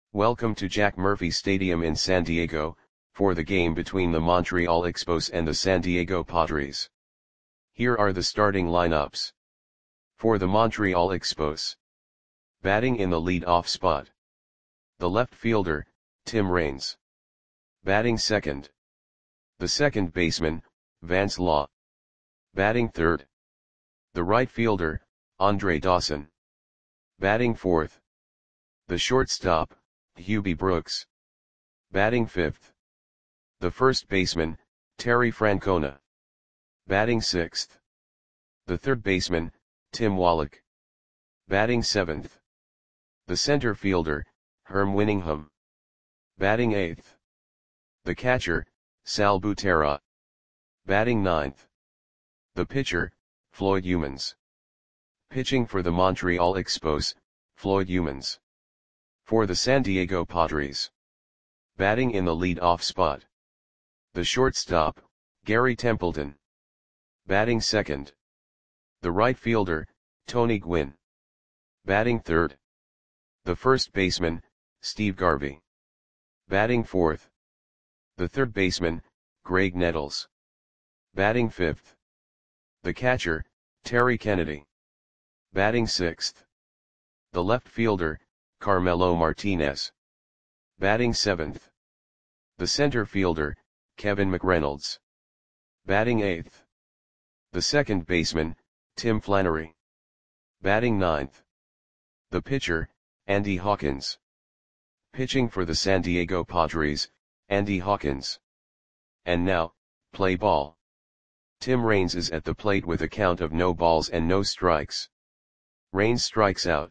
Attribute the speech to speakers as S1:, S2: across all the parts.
S1: Welcome to Jack Murphy Stadium in San Diego, for the game between the Montreal Expos and the San Diego Padres. Here are the starting lineups. For the Montreal Expos. Batting in the lead-off spot. The left fielder, Tim Raines. Batting second. The second baseman, Vance Law. Batting third. The right fielder, Andre Dawson. Batting fourth. The shortstop, Hubie Brooks. Batting fifth. The first baseman, Terry Francona. Batting sixth. The third baseman, Tim Wallach. Batting seventh. The center fielder, Herm Winningham. Batting eighth. The catcher, Sal Butera. Batting ninth. The pitcher, Floyd Youmans. Pitching for the Montreal Expos, Floyd Youmans. For the San Diego Padres. Batting in the lead-off spot. The shortstop, Gary Templeton. Batting second. The right fielder, Tony Gwynn. Batting third. The first baseman, Steve Garvey. Batting fourth. The third baseman, Greg Nettles. Batting fifth. The catcher, Terry Kennedy. Batting sixth. The left fielder, Carmelo Martinez. Batting seventh. The center fielder, Kevin McReynolds. Batting eighth. The second baseman, Tim Flannery. Batting ninth. The pitcher, Andy Hawkins. Pitching for the San Diego Padres, Andy Hawkins. And now, play ball. Tim Raines is at the plate with a count of no balls and no strikes. Raines strikes out.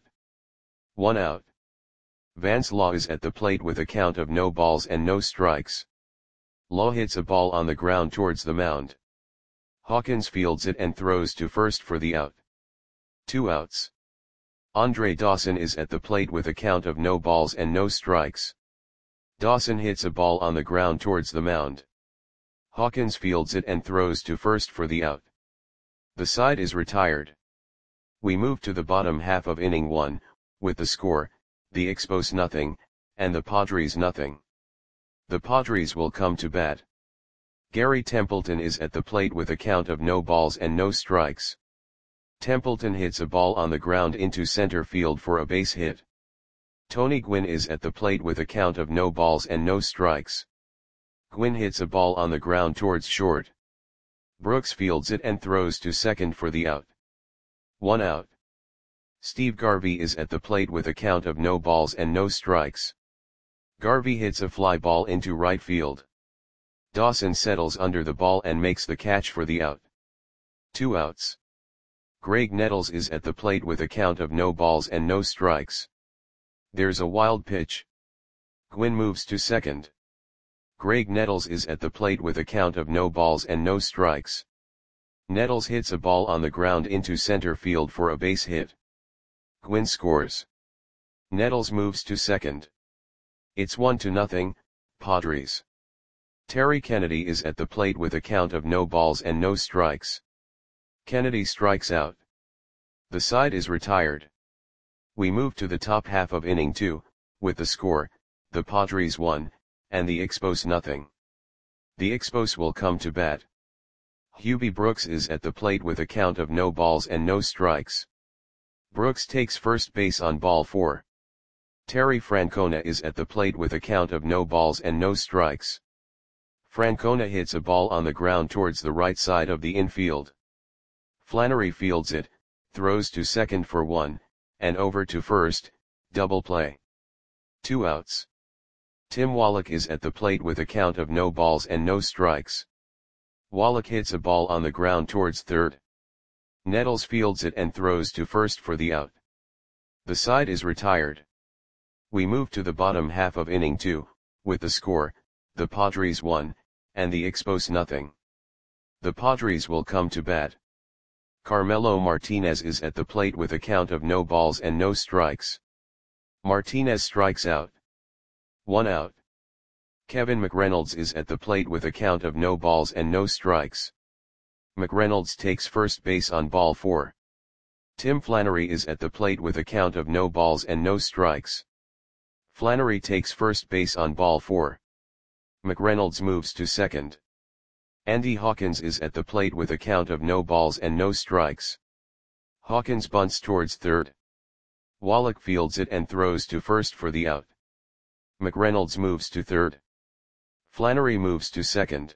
S1: 1 out. Vance Law is at the plate with a count of no balls and no strikes. Law hits a ball on the ground towards the mound. Hawkins fields it and throws to first for the out. 2 outs. Andre Dawson is at the plate with a count of no balls and no strikes. Dawson hits a ball on the ground towards the mound. Hawkins fields it and throws to first for the out. The side is retired. We move to the bottom half of inning 1, with the score, the Expos nothing, and the Padres nothing. The Padres will come to bat. Gary Templeton is at the plate with a count of no balls and no strikes. Templeton hits a ball on the ground into center field for a base hit. Tony Gwynn is at the plate with a count of no balls and no strikes. Gwynn hits a ball on the ground towards short. Brooks fields it and throws to second for the out. 1 out. Steve Garvey is at the plate with a count of no balls and no strikes. Garvey hits a fly ball into right field. Dawson settles under the ball and makes the catch for the out. 2 outs. Greg Nettles is at the plate with a count of no balls and no strikes. There's a wild pitch. Gwynn moves to second. Greg Nettles is at the plate with a count of no balls and no strikes. Nettles hits a ball on the ground into center field for a base hit. Gwynn scores. Nettles moves to second. It's 1-0, Padres. Terry Kennedy is at the plate with a count of no balls and no strikes. Kennedy strikes out. The side is retired. We move to the top half of inning 2, with the score, the Padres 1, and the Expos nothing. The Expos will come to bat. Hubie Brooks is at the plate with a count of no balls and no strikes. Brooks takes first base on ball 4. Terry Francona is at the plate with a count of no balls and no strikes. Francona hits a ball on the ground towards the right side of the infield. Flannery fields it, throws to second for 1, and over to first, double play. 2 outs. Tim Wallach is at the plate with a count of no balls and no strikes. Wallach hits a ball on the ground towards third. Nettles fields it and throws to first for the out. The side is retired. We move to the bottom half of inning 2, with the score, the Padres 1, and the Expos nothing. The Padres will come to bat. Carmelo Martinez is at the plate with a count of no balls and no strikes. Martinez strikes out. 1 out. Kevin McReynolds is at the plate with a count of no balls and no strikes. McReynolds takes first base on ball 4. Tim Flannery is at the plate with a count of no balls and no strikes. Flannery takes first base on ball 4. McReynolds moves to second. Andy Hawkins is at the plate with a count of no balls and no strikes. Hawkins bunts towards third. Wallach fields it and throws to first for the out. McReynolds moves to third. Flannery moves to second.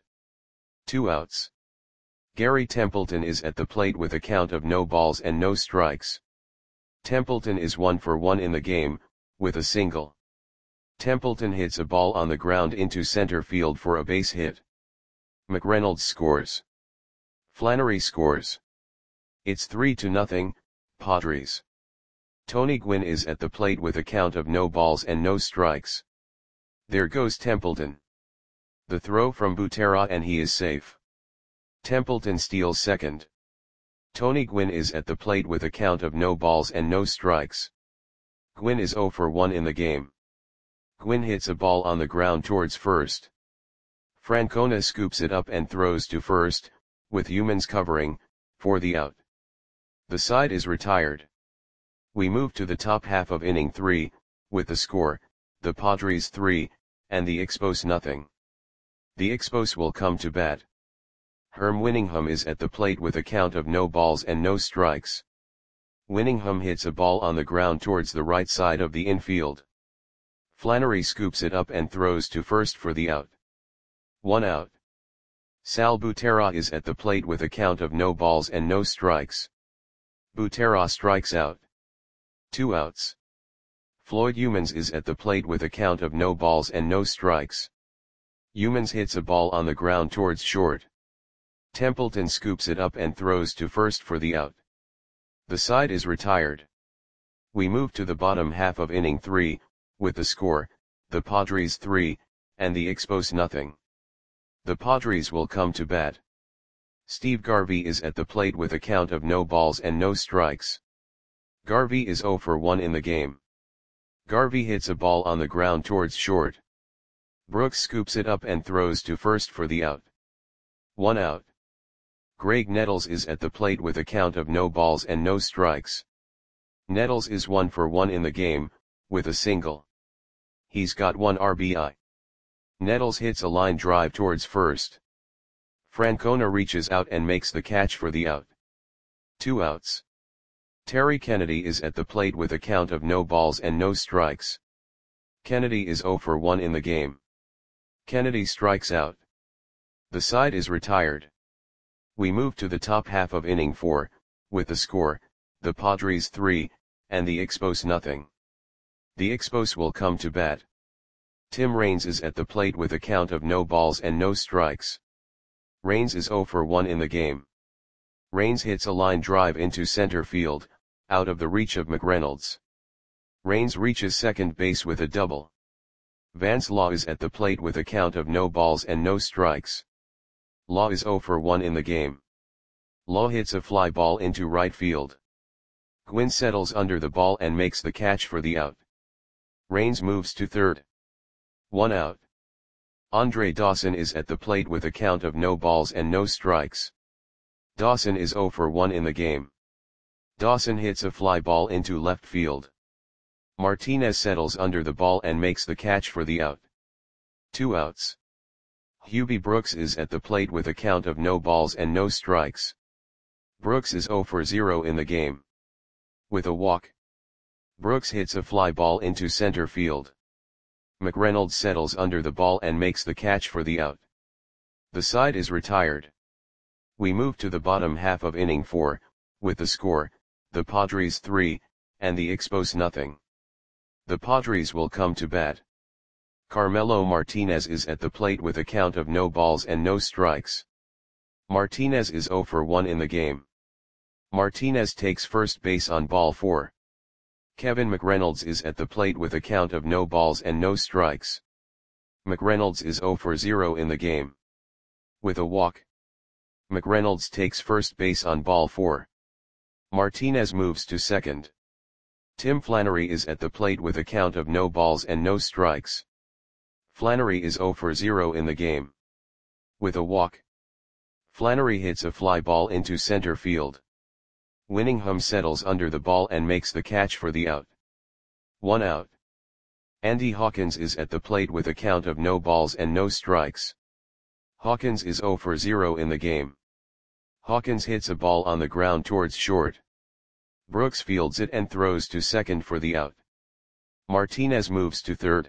S1: 2 outs. Gary Templeton is at the plate with a count of no balls and no strikes. Templeton is 1 for 1 in the game, with a single. Templeton hits a ball on the ground into center field for a base hit. McReynolds scores. Flannery scores. It's 3-0, Padres. Tony Gwynn is at the plate with a count of no balls and no strikes. There goes Templeton. The throw from Butera and he is safe. Templeton steals second. Tony Gwynn is at the plate with a count of no balls and no strikes. Gwynn is 0 for 1 in the game. Gwynn hits a ball on the ground towards first. Francona scoops it up and throws to first, with Humans covering, for the out. The side is retired. We move to the top half of inning 3, with the score, the Padres 3, and the Expos nothing. The Expos will come to bat. Herm Winningham is at the plate with a count of no balls and no strikes. Winningham hits a ball on the ground towards the right side of the infield. Flannery scoops it up and throws to first for the out. 1 out. Sal Butera is at the plate with a count of no balls and no strikes. Butera strikes out. 2 outs. Floyd Humans is at the plate with a count of no balls and no strikes. Humans hits a ball on the ground towards short. Templeton scoops it up and throws to first for the out. The side is retired. We move to the bottom half of inning 3, with the score, the Padres 3, and the Expos nothing. The Padres will come to bat. Steve Garvey is at the plate with a count of no balls and no strikes. Garvey is 0 for 1 in the game. Garvey hits a ball on the ground towards short. Brooks scoops it up and throws to first for the out. 1 out. Greg Nettles is at the plate with a count of no balls and no strikes. Nettles is 1 for 1 in the game, with a single. He's got 1 RBI. Nettles hits a line drive towards first. Francona reaches out and makes the catch for the out. 2 outs. Terry Kennedy is at the plate with a count of no balls and no strikes. Kennedy is 0 for 1 in the game. Kennedy strikes out. The side is retired. We move to the top half of inning 4, with the score, the Padres 3, and the Expos nothing. The Expos will come to bat. Tim Raines is at the plate with a count of no balls and no strikes. Raines is 0 for 1 in the game. Raines hits a line drive into center field, out of the reach of McReynolds. Raines reaches second base with a double. Vance Law is at the plate with a count of no balls and no strikes. Law is 0 for 1 in the game. Law hits a fly ball into right field. Gwynn settles under the ball and makes the catch for the out. Raines moves to third. 1 out. Andre Dawson is at the plate with a count of no balls and no strikes. Dawson is 0 for 1 in the game. Dawson hits a fly ball into left field. Martinez settles under the ball and makes the catch for the out. 2 outs. Hubie Brooks is at the plate with a count of no balls and no strikes. Brooks is 0 for 0 in the game. With a walk. Brooks hits a fly ball into center field. McReynolds settles under the ball and makes the catch for the out. The side is retired. We move to the bottom half of inning 4, with the score, the Padres 3, and the Expos nothing. The Padres will come to bat. Carmelo Martinez is at the plate with a count of no balls and no strikes. Martinez is 0 for 1 in the game. Martinez takes first base on ball 4. Kevin McReynolds is at the plate with a count of no balls and no strikes. McReynolds is 0 for 0 in the game. With a walk. McReynolds takes first base on ball 4. Martinez moves to second. Tim Flannery is at the plate with a count of no balls and no strikes. Flannery is 0 for 0 in the game. With a walk. Flannery hits a fly ball into center field. Winningham settles under the ball and makes the catch for the out. 1 out. Andy Hawkins is at the plate with a count of no balls and no strikes. Hawkins is 0 for 0 in the game. Hawkins hits a ball on the ground towards short. Brooks fields it and throws to second for the out. Martinez moves to third.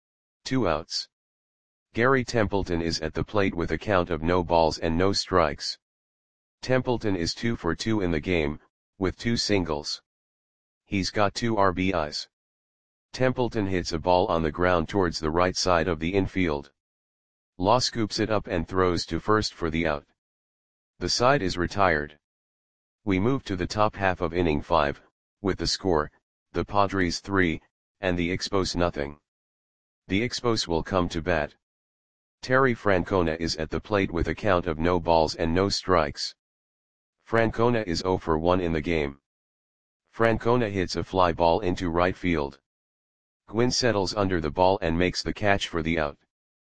S1: 2 outs. Gary Templeton is at the plate with a count of no balls and no strikes. Templeton is 2 for 2 in the game, with 2 singles. He's got 2 RBIs. Templeton hits a ball on the ground towards the right side of the infield. Law scoops it up and throws to first for the out. The side is retired. We move to the top half of inning 5, with the score, the Padres 3, and the Expos nothing. The Expos will come to bat. Terry Francona is at the plate with a count of no balls and no strikes. Francona is 0 for 1 in the game. Francona hits a fly ball into right field. Gwynn settles under the ball and makes the catch for the out.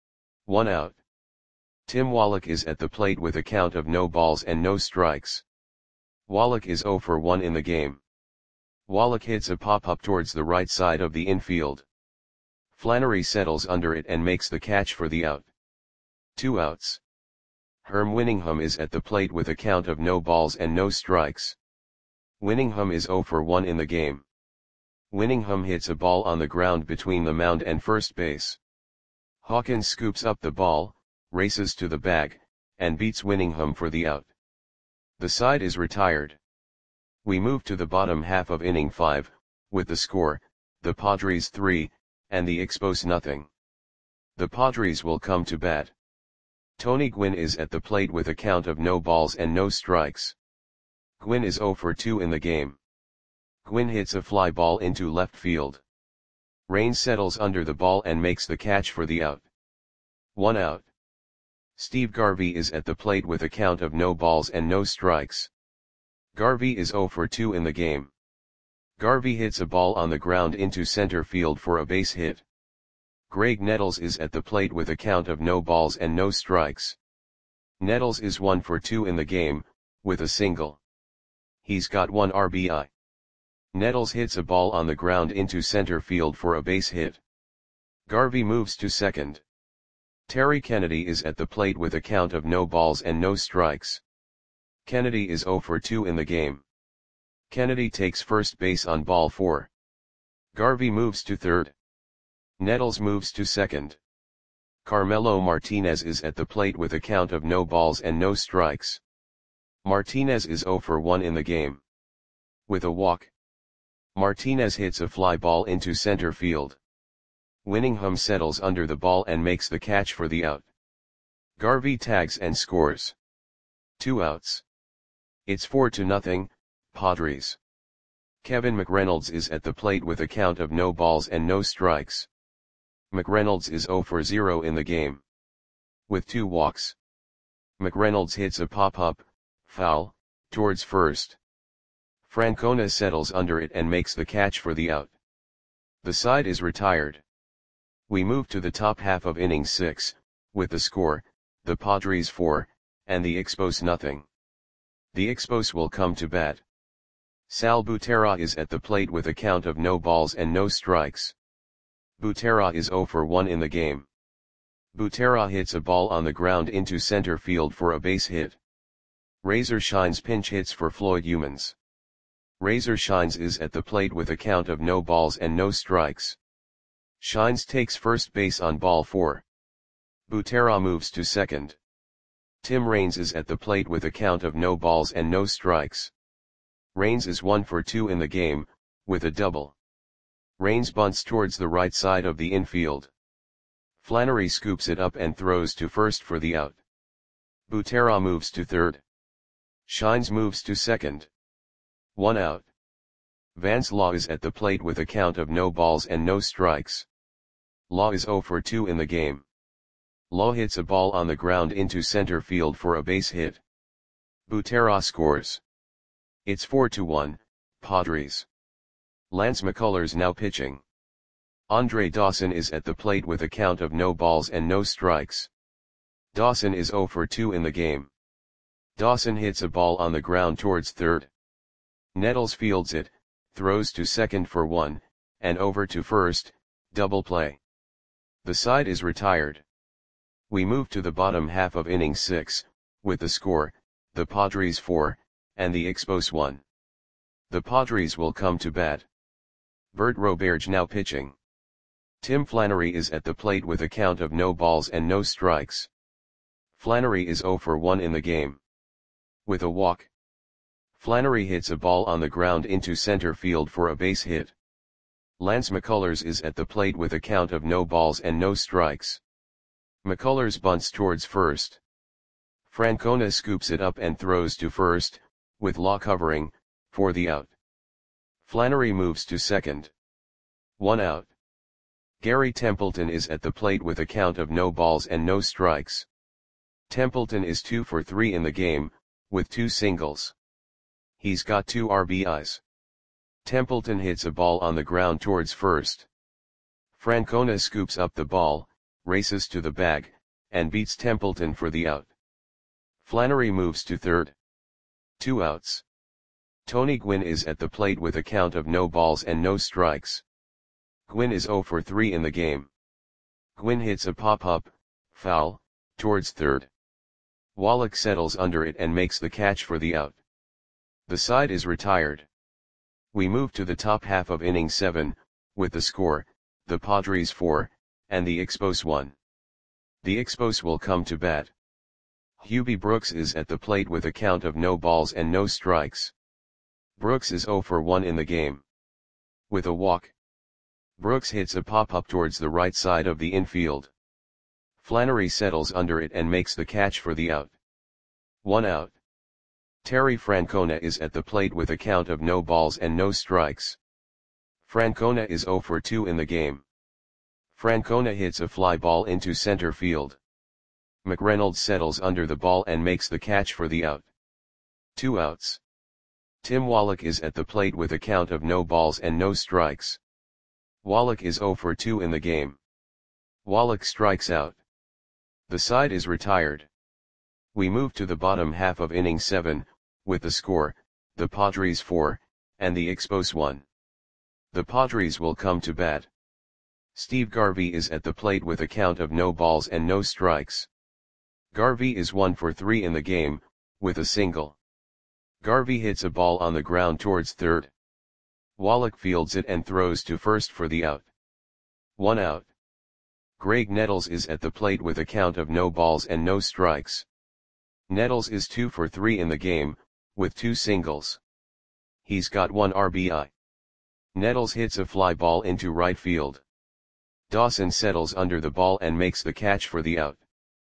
S1: 1 out. Tim Wallach is at the plate with a count of no balls and no strikes. Wallach is 0 for 1 in the game. Wallach hits a pop-up towards the right side of the infield. Flannery settles under it and makes the catch for the out. 2 outs. Herm Winningham is at the plate with a count of no balls and no strikes. Winningham is 0 for 1 in the game. Winningham hits a ball on the ground between the mound and first base. Hawkins scoops up the ball, races to the bag, and beats Winningham for the out. The side is retired. We move to the bottom half of inning 5, with the score, the Padres 3, and the Expos nothing. The Padres will come to bat. Tony Gwynn is at the plate with a count of no balls and no strikes. Gwynn is 0 for 2 in the game. Gwynn hits a fly ball into left field. Raines settles under the ball and makes the catch for the out. 1 out. Steve Garvey is at the plate with a count of no balls and no strikes. Garvey is 0 for 2 in the game. Garvey hits a ball on the ground into center field for a base hit. Greg Nettles is at the plate with a count of no balls and no strikes. Nettles is 1 for 2 in the game, with a single. He's got 1 RBI. Nettles hits a ball on the ground into center field for a base hit. Garvey moves to second. Terry Kennedy is at the plate with a count of no balls and no strikes. Kennedy is 0 for 2 in the game. Kennedy takes first base on ball 4. Garvey moves to third. Nettles moves to second. Carmelo Martinez is at the plate with a count of no balls and no strikes. Martinez is 0 for 1 in the game. With a walk, Martinez hits a fly ball into center field. Winningham settles under the ball and makes the catch for the out. Garvey tags and scores. 2 outs. It's 4-0, Padres. Kevin McReynolds is at the plate with a count of no balls and no strikes. McReynolds is 0 for 0 in the game. With 2 walks. McReynolds hits a pop-up, foul, towards first. Francona settles under it and makes the catch for the out. The side is retired. We move to the top half of inning 6, with the score, the Padres 4, and the Expos nothing. The Expos will come to bat. Sal Butera is at the plate with a count of no balls and no strikes. Butera is 0 for 1 in the game. Butera hits a ball on the ground into center field for a base hit. Razor Shines pinch hits for Floyd Humans. Razor Shines is at the plate with a count of no balls and no strikes. Shines takes first base on ball 4. Butera moves to second. Tim Raines is at the plate with a count of no balls and no strikes. Raines is 1 for 2 in the game, with a double. Raines bunts towards the right side of the infield. Flannery scoops it up and throws to first for the out. Butera moves to third. Shines moves to second. 1 out. Vance Law is at the plate with a count of no balls and no strikes. Law is 0 for 2 in the game. Law hits a ball on the ground into center field for a base hit. Butera scores. It's 4-1, Padres. Lance McCullers now pitching. Andre Dawson is at the plate with a count of no balls and no strikes. Dawson is 0 for 2 in the game. Dawson hits a ball on the ground towards third. Nettles fields it, throws to second for 1, and over to first. Double play. The side is retired. We move to the bottom half of inning 6, with the score, the Padres 4, and the Expos 1. The Padres will come to bat. Bert Roberge now pitching. Tim Flannery is at the plate with a count of no balls and no strikes. Flannery is 0 for 1 in the game. With a walk. Flannery hits a ball on the ground into center field for a base hit. Lance McCullers is at the plate with a count of no balls and no strikes. McCullers bunts towards first. Francona scoops it up and throws to first, with Law covering, for the out. Flannery moves to second. 1 out. Gary Templeton is at the plate with a count of no balls and no strikes. Templeton is 2 for 3 in the game, with 2 singles. He's got 2 RBIs. Templeton hits a ball on the ground towards first. Francona scoops up the ball, races to the bag, and beats Templeton for the out. Flannery moves to third. 2 outs. Tony Gwynn is at the plate with a count of no balls and no strikes. Gwynn is 0 for 3 in the game. Gwynn hits a pop-up, foul, towards third. Wallach settles under it and makes the catch for the out. The side is retired. We move to the top half of inning 7, with the score, the Padres 4, and the Expos 1. The Expos will come to bat. Hubie Brooks is at the plate with a count of no balls and no strikes. Brooks is 0 for 1 in the game. With a walk. Brooks hits a pop-up towards the right side of the infield. Flannery settles under it and makes the catch for the out. 1 out. Terry Francona is at the plate with a count of no balls and no strikes. Francona is 0 for 2 in the game. Francona hits a fly ball into center field. McReynolds settles under the ball and makes the catch for the out. 2 outs. Tim Wallach is at the plate with a count of no balls and no strikes. Wallach is 0 for 2 in the game. Wallach strikes out. The side is retired. We move to the bottom half of inning 7, with the score, the Padres 4, and the Expos 1. The Padres will come to bat. Steve Garvey is at the plate with a count of no balls and no strikes. Garvey is 1 for 3 in the game, with a single. Garvey hits a ball on the ground towards third. Wallach fields it and throws to first for the out. 1 out. Greg Nettles is at the plate with a count of no balls and no strikes. Nettles is 2 for 3 in the game, with 2 singles. He's got 1 RBI. Nettles hits a fly ball into right field. Dawson settles under the ball and makes the catch for the out.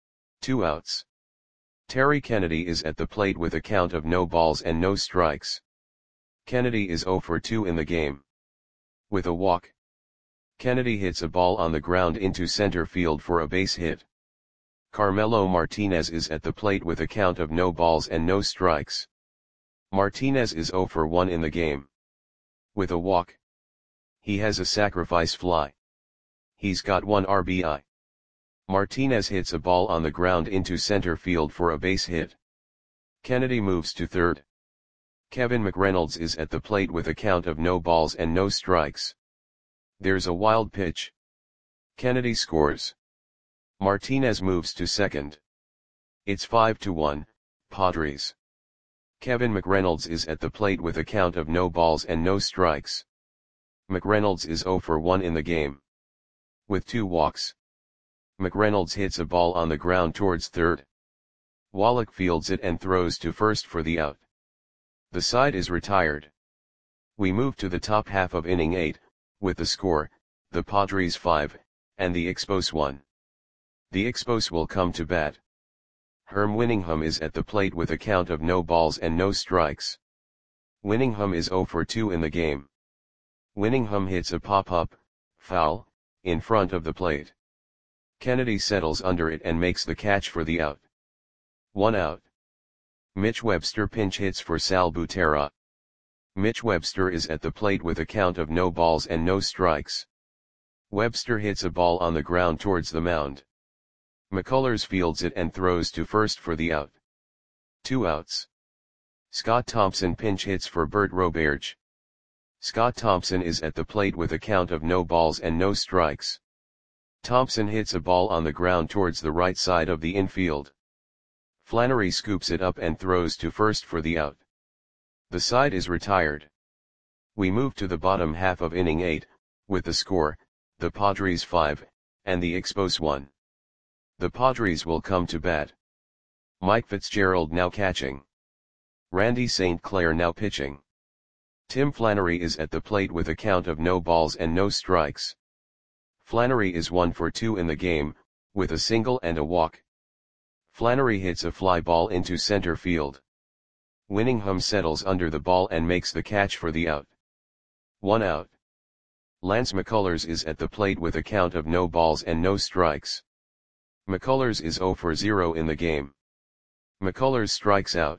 S1: 2 outs. Terry Kennedy is at the plate with a count of no balls and no strikes. Kennedy is 0 for 2 in the game. With a walk. Kennedy hits a ball on the ground into center field for a base hit. Carmelo Martinez is at the plate with a count of no balls and no strikes. Martinez is 0 for 1 in the game. With a walk. He has a sacrifice fly. He's got 1 RBI. Martinez hits a ball on the ground into center field for a base hit. Kennedy moves to third. Kevin McReynolds is at the plate with a count of no balls and no strikes. There's a wild pitch. Kennedy scores. Martinez moves to second. It's 5-1, Padres. Kevin McReynolds is at the plate with a count of no balls and no strikes. McReynolds is 0 for 1 in the game. With 2 walks. McReynolds hits a ball on the ground towards third. Wallach fields it and throws to first for the out. The side is retired. We move to the top half of inning 8, with the score, the Padres 5, and the Expos 1. The Expos will come to bat. Herm Winningham is at the plate with a count of no balls and no strikes. Winningham is 0 for 2 in the game. Winningham hits a pop-up, foul, in front of the plate. Kennedy settles under it and makes the catch for the out. 1 out. Mitch Webster pinch hits for Sal Butera. Mitch Webster is at the plate with a count of no balls and no strikes. Webster hits a ball on the ground towards the mound. McCullers fields it and throws to first for the out. 2 outs. Scott Thompson pinch hits for Bert Roberge. Scott Thompson is at the plate with a count of no balls and no strikes. Thompson hits a ball on the ground towards the right side of the infield. Flannery scoops it up and throws to first for the out. The side is retired. We move to the bottom half of inning 8, with the score, the Padres 5, and the Expos 1. The Padres will come to bat. Mike Fitzgerald now catching. Randy St. Clair now pitching. Tim Flannery is at the plate with a count of no balls and no strikes. Flannery is 1 for 2 in the game, with a single and a walk. Flannery hits a fly ball into center field. Winningham settles under the ball and makes the catch for the out. 1 out. Lance McCullers is at the plate with a count of no balls and no strikes. McCullers is 0 for 0 in the game. McCullers strikes out.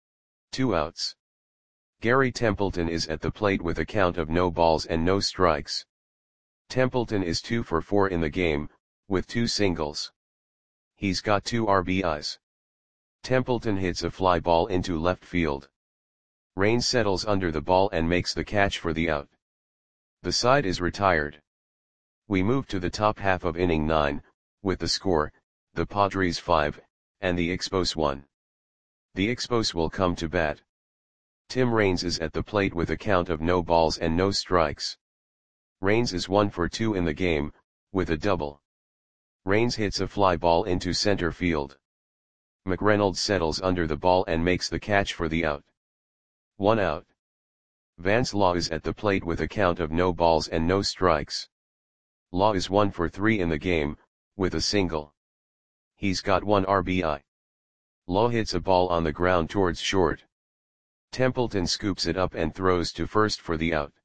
S1: 2 outs. Gary Templeton is at the plate with a count of no balls and no strikes. Templeton is 2 for 4 in the game, with 2 singles. He's got 2 RBIs. Templeton hits a fly ball into left field. Raines settles under the ball and makes the catch for the out. The side is retired. We move to the top half of inning 9, with the score, the Padres 5, and the Expos 1. The Expos will come to bat. Tim Raines is at the plate with a count of no balls and no strikes. Raines is 1 for 2 in the game, with a double. Raines hits a fly ball into center field. McReynolds settles under the ball and makes the catch for the out. 1 out. Vance Law is at the plate with a count of no balls and no strikes. Law is 1 for 3 in the game, with a single. He's got 1 RBI. Law hits a ball on the ground towards short. Templeton scoops it up and throws to first for the out.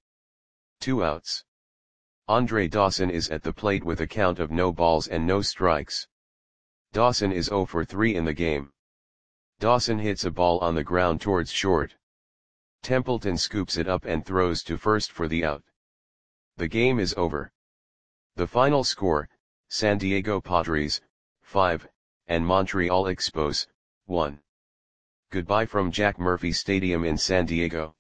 S1: 2 outs. Andre Dawson is at the plate with a count of no balls and no strikes. Dawson is 0 for 3 in the game. Dawson hits a ball on the ground towards short. Templeton scoops it up and throws to first for the out. The game is over. The final score, San Diego Padres, 5, and Montreal Expos, 1. Goodbye from Jack Murphy Stadium in San Diego.